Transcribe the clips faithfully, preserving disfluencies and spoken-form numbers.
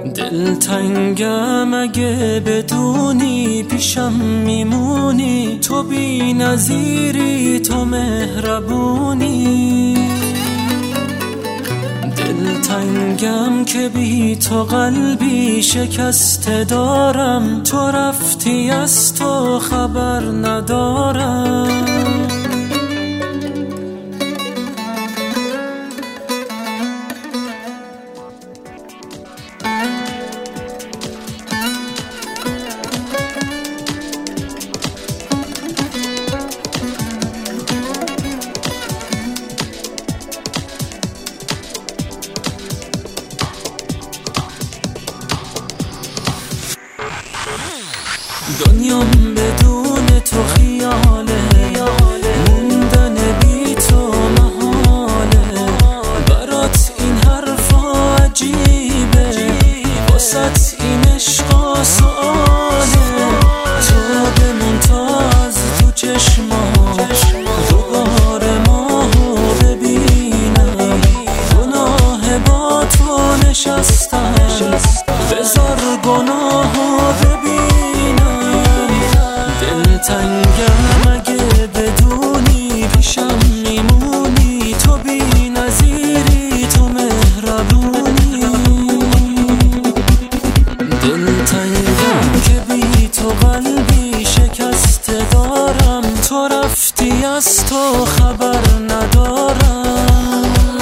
دلتنگم اگه بدونی پیشم میمونی، تو بی نظیری، تو مهربونی. دلتنگم که بی تو قلبی شکسته دارم، تو رفتی از تو خبر ندارم. دنیام بدون تو خیاله، موندن بی تو محاله. برات این حرفا عجیبه، واسط این عشقا سؤاله. تو بمون تا از تو چشمات دوبار ماهو ببینم. گناه با تو نشستم، بذار گناهو ببینم. دلتنگم اگه بدونی پیشم میمونی، تو بی نظیری، تو مهربونی. دلتنگم که بی تو قلبی شکسته دارم، تو رفتی از تو خبر ندارم.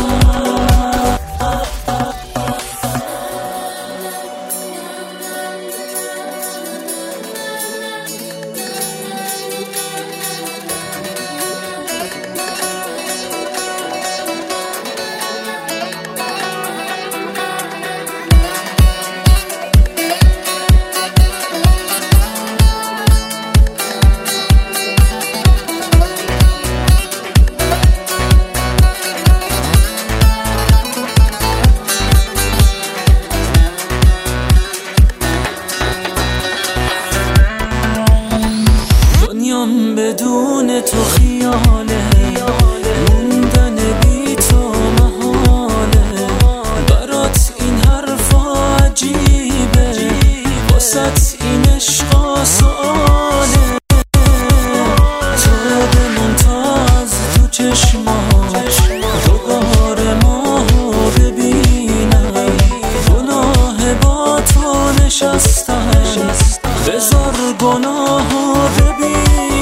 بدون تو خیاله، موندن بی تو محاله. برات این حرفا عجیبه، واسط این عشقا سؤاله. تو بمون تا از تو چشمات دوباره ماهو ببینم. گناه با تو نشستم، بذار گناهو ببینم.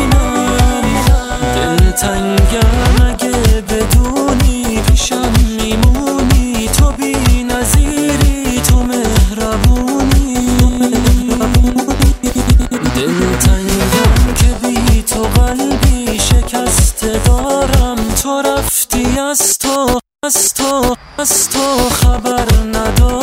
دلتنگم اگه بدونی پیشم میمونی، تو بی نظیری، تو مهربونی. دلتنگم که بی تو قلبی شکسته دارم، تو رفتی از تو از تو از تو خبر ندارم.